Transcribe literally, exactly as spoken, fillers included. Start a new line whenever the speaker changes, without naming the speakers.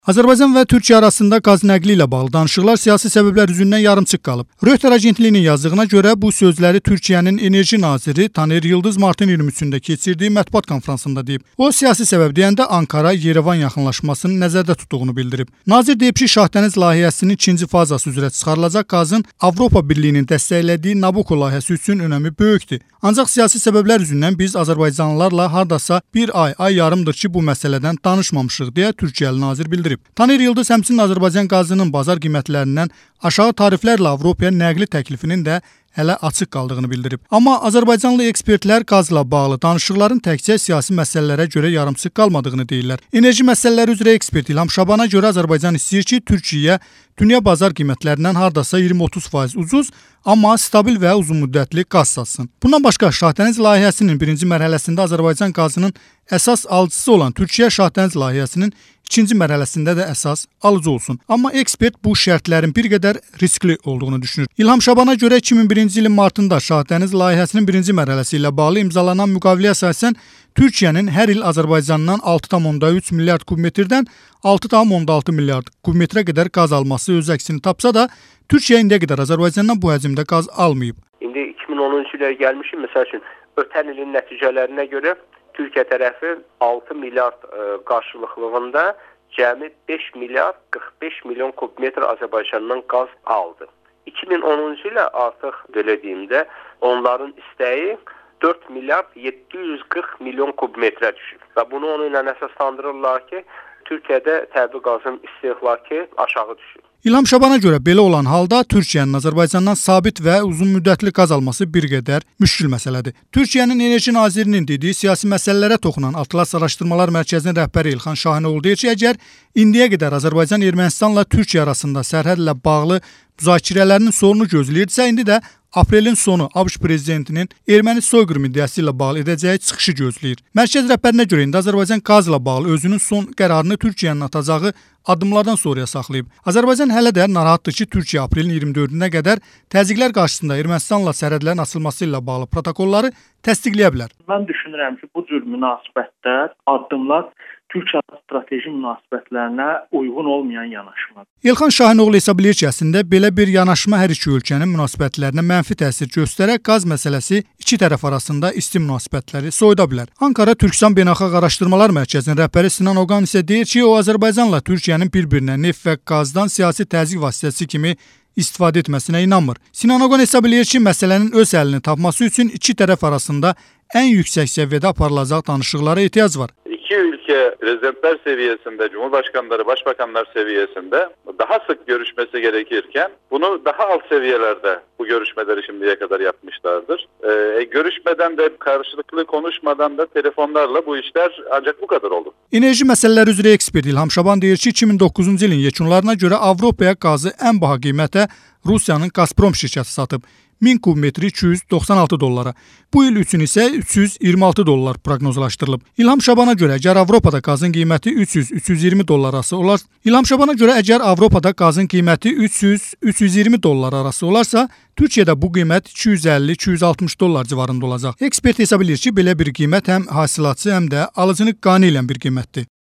Azərbaycan və Türkiyə arasında qaz nəqli ilə bağlı danışıqlar siyasi səbəblər üzündən yarımçıq qalıb. Reuters agentliyinin yazdığına görə bu sözləri Türkiyənin enerji naziri Taner Yıldız martın iyirmi üçündə keçirdiyi mətbuat konfransında deyib. O, siyasi səbəb deyəndə Ankara-Yerevan yaxınlaşmasını nəzərdə tutduğunu bildirib. Nazir deyib ki, Şahdəniz layihəsinin ikinci fazası üzrə çıxarılacaq qazın Avropa Birliyinin dəstəklədiyi Nabucco layihəsi üçün önəmi böyükdür. Ancaq siyasi səbəblər üzündən biz Azərbaycanlılarla hardasa bir ay, ay yarımdır ki, bu məsələdən danışmamışıq deyə Türkiyəli nazir bildirib. Taner Yıldız həmçinin Azərbaycan qazının bazar qiymətlərindən aşağı tariflərlə Avropaya nəqli təklifinin də hələ açıq qaldığını bildirib. Amma Azərbaycanlı ekspertlər qazla bağlı danışıqların təkcə siyasi məsələlərə görə yarımçıq qalmadığını deyirlər. Enerji məsələləri üzrə ekspert İlham Şabana görə Azərbaycan istəyir ki, Türkiyəyə dünya bazar qiymətlərindən hardasa iyirmi otuz faiz ucuz, amma stabil və uzun müddətli qaz satsın. Bundan başqa Şahdəniz layihəsinin birinci mərhələsində Azərbaycan qazının əsas alıcısı olan Türkiyə Şahdəniz layihəsinin ikinci mərhələsində də əsas alıcı olsun. Amma ekspert bu şərtlərin bir qədər riskli olduğunu düşünür. İlham Şabana görə iki min birinci ilin martında Şahdəniz layihəsinin birinci mərhələsi ilə bağlı imzalanan müqaviləyə əsasən Türkiyənin hər il Azərbaycandan altı tam onda üç milyard kubmetrdən altı tam onda altı milyard kubmetrə qədər qaz alması öz əksini tapsa da, Türkiyə indiyə qədər Azərbaycandan bu həcmdə qaz almayıb.
İndi iki min onuncu ilə gəlmişik. Məsəl üçün, ötən ilin nəticələrinə görə Türkiyə tərəfi altı milyard qarşılıqlığında cəmi beş milyard qırx beş milyon kubmetr Azərbaycandan qaz aldı. iki min onuncu ilə artıq belə deyimdə onların istəyi dörd milyard yeddi yüz qırx milyon kubmetrə düşür. Və bunu onu ilə əsaslandırırlar ki, Türkiyədə təbii qazın istehlakı aşağı düşür.
İlham Şabana görə belə olan halda Türkiyənin Azərbaycandan sabit və uzun müddətli qaz alması bir qədər müşkül məsələdir. Türkiyənin enerji nazirinin dediyi siyasi məsələlərə toxunan Atlas Araşdırmalar Mərkəzinin rəhbəri İlxan Şahinoğlu deyir ki, əgər indiyə qədər Azərbaycan Ermənistanla Türkiyə arasında sərhədlə bağlı müzakirələrinin sonunu gözləyirdisə, indi də aprelin sonu ABŞ prezidentinin erməni soyqırım iddiası ilə bağlı edəcəyi çıxışı gözləyir. Mərkəz rəhbərinə görə indi Azərbaycan qazla bağlı özünün son qərarını Türkiyənin atacağı addımlardan sonraya saxlayıb. Azərbaycan hələ də narahatdır ki, Türkiyə aprelin iyirmi dördünə qədər təzyiqlər qarşısında Ermənistanla sərhədlərin açılması ilə bağlı protokolları təsdiqləyə bilər.
Mən düşünürəm ki, bu cür münasibətlər, addımlar Türkiyə strateji münasibətlərinə uyğun olmayan yanaşmadır.
İlxan Şahinoğlu hesab edir ki, əslində belə bir yanaşma hər iki ölkənin münasibətlərinə mənfi təsir göstərərək qaz məsələsi iki tərəf arasında isti münasibətləri soyuda bilər. Ankara Türkistan Beynəlxalq Araşdırmalar Mərkəzinin rəhbəri Sinan Oğan isə deyir ki, o Azərbaycanla Türkiyənin bir-birinə neft və qazdan siyasi təzyiq vasitəsi kimi istifadə etməsinə inanmır. Sinan Oğan hesab edir ki, məsələnin öz əlini tapması üçün iki tərəf arasında ən yüksək səviyyədə aparılacaq danışıqlara ehtiyac var.
İki ülke prezidentler seviyesinde, cumhurbaşkanları, başbakanlar seviyesinde daha sık görüşmesi gerekirken bunu daha alt seviyelerde bu görüşmeleri şimdiye kadar yapmışlardır. Ee, görüşmeden de karşılıklı konuşmadan da telefonlarla bu işler ancak bu kadar olur.
Enerji məsələləri üzrə ekspert İlham Şaban deyir ki, iki min doqquzuncu ilin yekunlarına görə Avropaya qazı ən baha qiymətə Rusiyanın Gazprom şirkəti satıb. min kubmetri iki yüz doxsan altı dollara. Bu il üçün isə üç yüz iyirmi altı dollar proqnozlaşdırılıb. İlham Şabana görə əgər Avropada qazın qiyməti üç yüz üç yüz iyirmi dollar arası olar, İlham Şabana görə əgər Avropada qazın qiyməti üç yüz üç yüz iyirmi dollar arası olarsa, Türkiyədə bu qiymət iki yüz əlli iki yüz altmış dollar civarında olacaq. Ekspert hesab edir ki, belə bir qiymət həm hasilatçı, həm də alıcını qane edən bir qiymətdir.